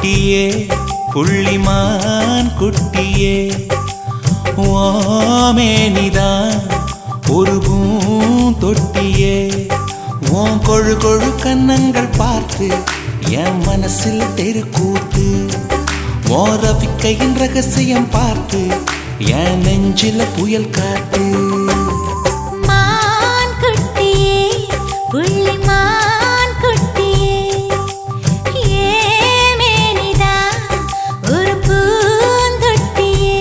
குட்டியே புள்ளிமான் குட்டியே ஓமேனிதான் ஒரு பூந்தொட்டியே உன் கொழு கொழு கன்னங்கள் பார்த்து என் மனசில் தெருக்கூத்து உன் ரவிக்கையின் ரகசியம் பார்த்து என் நெஞ்சில புயல் காத்து மான் குட்டியே புள்ளிமான் குட்டியே ஏமேனிதான் ஒரு பூந்தொட்டியே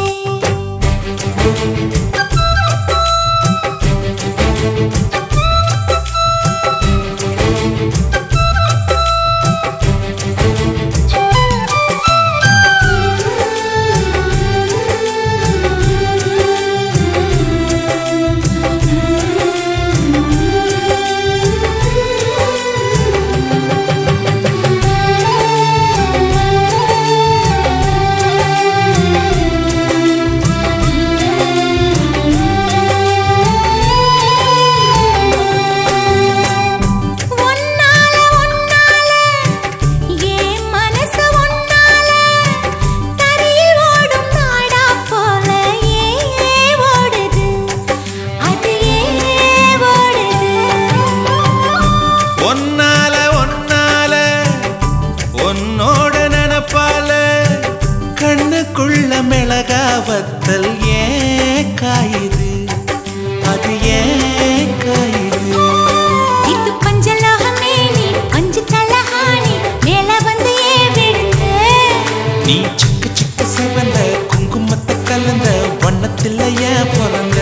மிளகாவத்தல் ஏன் காயுது அது ஏன் காயுது இது பஞ்சலோகமே நீ பஞ்சு தலஹானி மேல வந்து விழுந்து நீ சிக்க சிக்க சிவந்த குங்குமத்தை கலந்த வண்ணத்தில் ஏன் பிறந்த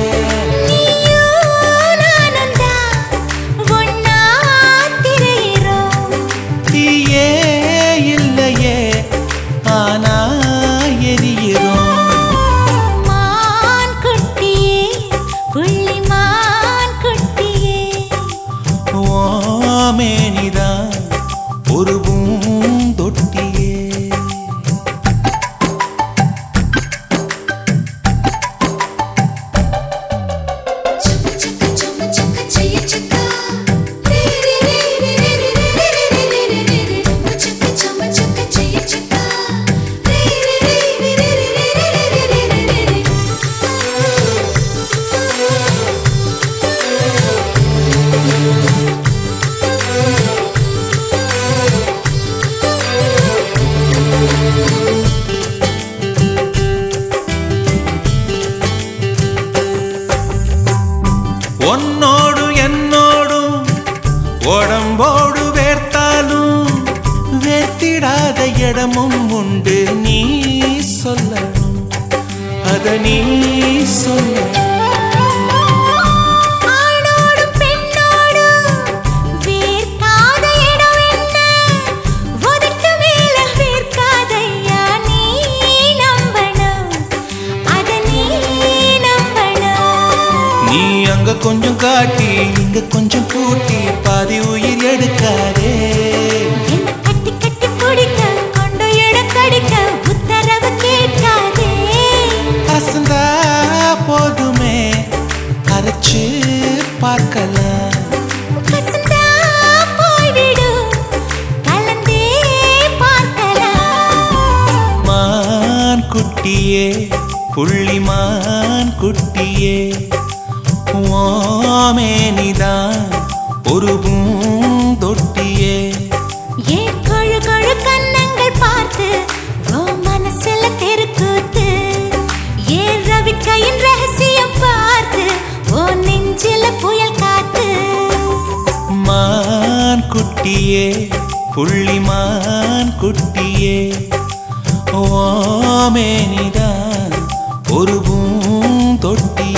தீயே இல்லையே ஆனா மேனிதான் ஒரு பூந்தொட்டியே உன்னோடு என்னோடும் உடம்போடு வேர்த்தாலும் வேர்த்திடாத இடமும் உண்டு நீ சொல்லணும் அத நீ சொல்ல கொஞ்சம் காட்டி இங்க கொஞ்சம் கூட்டி பாதி உயிர் எடுக்காதே கட்டி கட்டி பிடிக்க கொண்டு எடுக்கடிக்க உத்தரவு கேட்காதே அசந்தா போதுமே அரைச்சு பார்க்கலாம் கசந்தா போய்விடு கலந்தே பார்க்கலாம் மான் குட்டியே புள்ளிமான் குட்டியே ஓமேனிதான் ஒரு பூந்தொட்டியே ஏன் கொழு கொழு கன்னங்கள் பார்த்து ஓ மனசுல தெருக்கூத்து ஏன் ரவிக்கையின் ரகசியம் பார்த்து ஓ நெஞ்சில புயல் காத்து மான் குட்டியே புள்ளிமான் குட்டியே ஓமேனிதான் ஒரு பூந்தொட்டியே